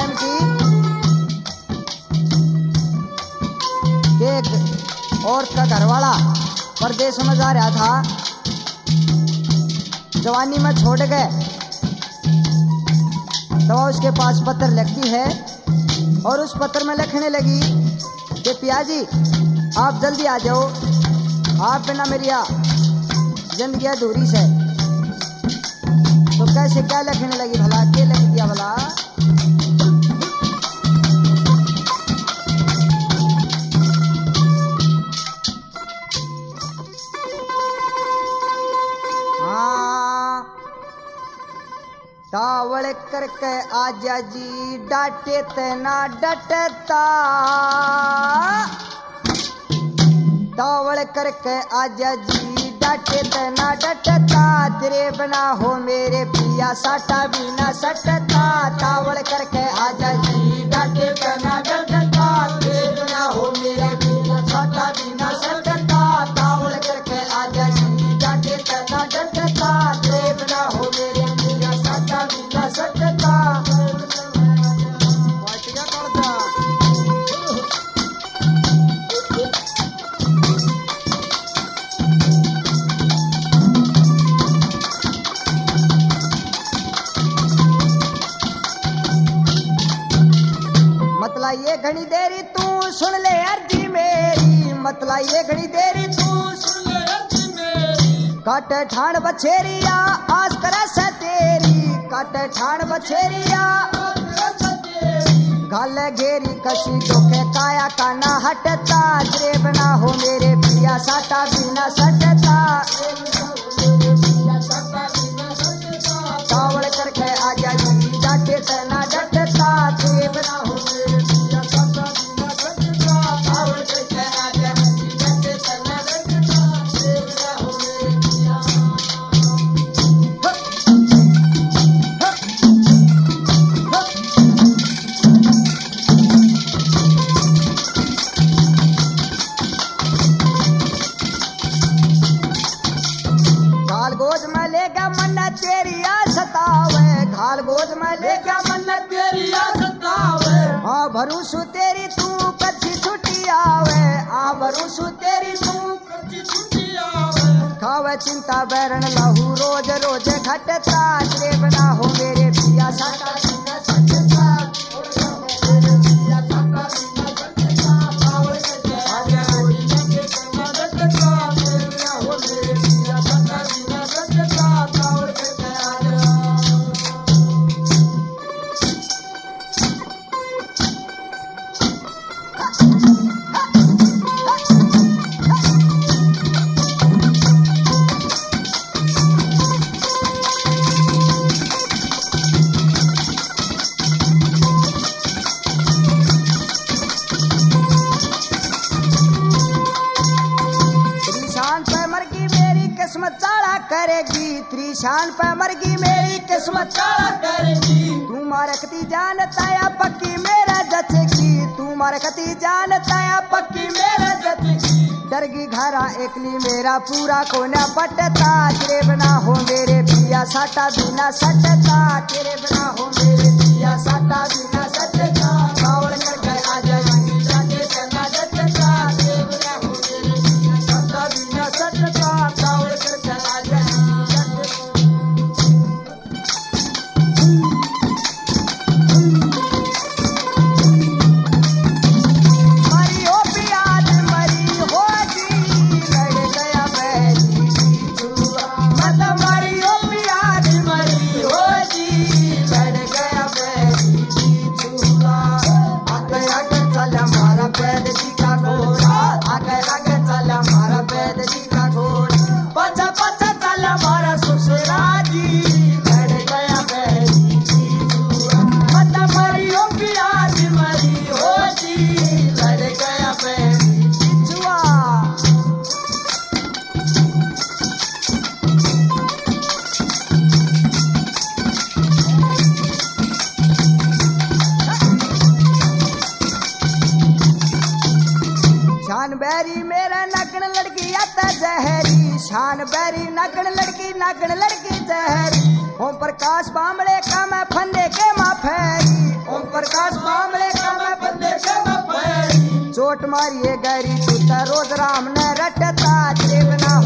जवान की एक औरत का घरवाला परदेश में जा रहा था, जवानी में छोड़ गए तो उसके पास पत्र लिखती है और उस पत्र में लिखने लगी कि पिया जी आप जल्दी आ जाओ, आप बिना मेरी जिंदगी अधूरी से। तो कैसे क्या लिखने लगी भला, क्या लिख दिया भला? तावड़ करके आजा जी डांटे तना डटता, तावड़ करके आजा जी डांटे तना डटता, तेरे बिना हो मेरे पिया साटा भी ना सटता। तावड़ करके आजा जी डांटे तना डटता, तेरे बिना हो मेरे पिया साटा भी ना सटता। तावड़ करके आजा जी डांटे तना डटता, तेरे बिना हो मेरे पिया साटा भी ना सटता। मतला ये घड़ी देरी तू सुन ले अर्जी मेरी, मतला ये घड़ी देरी तू सुन ले अर्जी मेरी। काट ठाण बछेरिया आस करे से तेरी, काट ठाण बछेरिया गल घेरी कसी जोखे काया काना हटता, तेरे बिना हो मेरे पिया साटा भी ना सटता। तावड़ करके आजा जी डांटे तना डटता, तेरे बिना हो मेरे पिया साटा भी ना सटता। तावड़ करके आजा जी डांटे तना डटता, तेरे बिना हो मेरे पिया। घाल गोज में लेगा मन्ना तेरी आ सतावे, घाल गोज में लेगा मन्ना तेरी आ सतावे। हाँ भरूसू तेरी तू कच्ची छुट्टी आवे, हाँ भरूसू तेरी तू कच्ची छुट्टी आवे। खावे चिंता बैरन लहू रोज रोज घटता, तेरे बिना हो मेरे पिया साटा भी ना सटता। तेरे पिया साटा भी ना सटता। तावड़ करके आजा जी डांटे तना डटता, तेरे बिना हो मेरे पिया साटा भी ना सटता। तावड़ करके आजा। त्रिशान पे मरगी मेरी किस्मत चाड़ा करेगी, त्रिशान पे मरगी मेरी किस्मत चाड़ा करेगी। तू मारकती जानता या पक्की मेरा जचेगी, तू मारकती जानता या पक्की मेरा जचेगी। डरगी घरा एकली मेरा पूरा कोना पटता, तेरे बिना हो मेरे पिया साटा भी ना सटता। तेरे बिना हो मेरे पिया साटा भी ना सटता। तावड़ करके आजा जी डांटे तना डटता, तेरे बिना हो मेरे पिया साटा भी ना सटता। तावड़ करके आजा जी डांटे। मरी हो पियाज मरी हो जी, लड़ गया बैरी छुआ। मत मरी हो पियाज मरी हो जी, लड़ गया बैरी छुआ। आगे आगे चल हमारा पैद जी का घोड़ा, आगे आगे चल हमारा पैद जी का घोड़ा। पचा पचा चल हमारा ससुरा जी, लड़ गया बैरी छुआ। मत मरी हो पियाज मरी हो जी, लड़ गया बैरी छुआ। शान बैरी मेरा नगन लड़की आता जहरी, शान बैरी नगन लड़की जहरी। ओम प्रकाश बामड़े का मैं फंदे के माँ फेरी, ओम प्रकाश मारिए गरी तू तो रोज राम ने रटता तेरे बिना